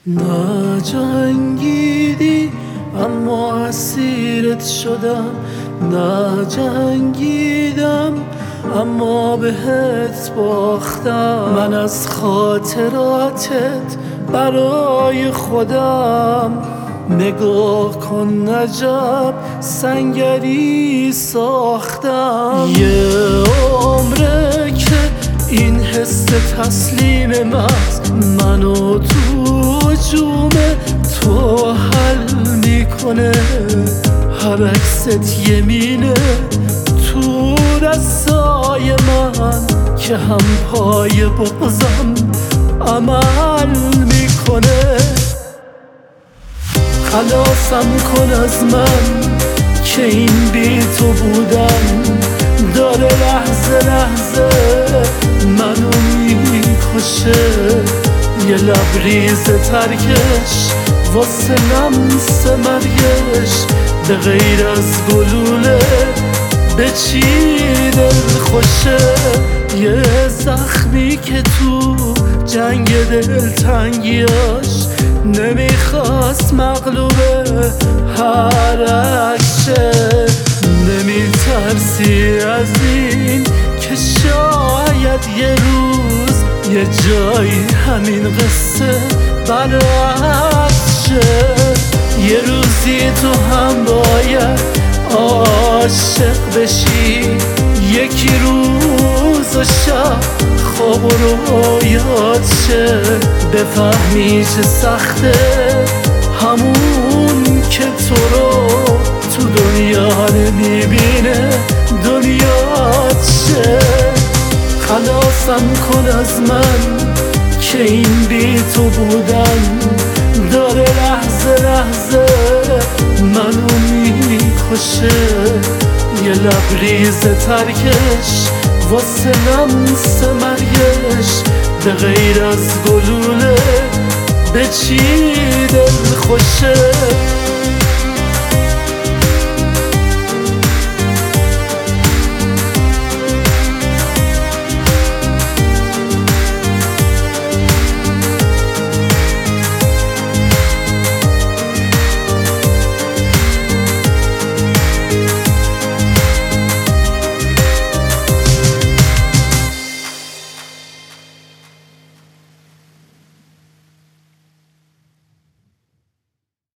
نجنگیدی اما اسیرت شدم، نجنگیدم اما بهت باختم. من از خاطراتت برای خودم نگاه کن عجب سنگری ساختم. یه عمره که این حس تسلیم منو تو جوم تو حل میکنه. هر عکست یمینه تو دستای من که هم پای بغضم عمل میکنه. خلاصم کن از من که این بی تو بودم داره لحظه لحظه منو میکشه. یه لبریز ترکش واسه لمس مرگش به غیر از گلوله به چی دل خوشه. یه زخمی که تو جنگ دلتنگیاش نمیخواست مغلوبه هر عکشه. نمیترسی از این که شاید یه روز یه جایی همین قصه برعکس شه. یه روزی تو هم باید عاشق بشی، یکی روز و شب خواب و رویات شه. بفهمی چه سخته همون که تو رو تو دنیا نمیبینه دنیات شه. خلاصم کن از من که این بی تو بودن داره لحظه لحظه منو میکشه. یه لبریز ترکش واسه لمس مرگش به غیر از گلوله به چی دل خوشه.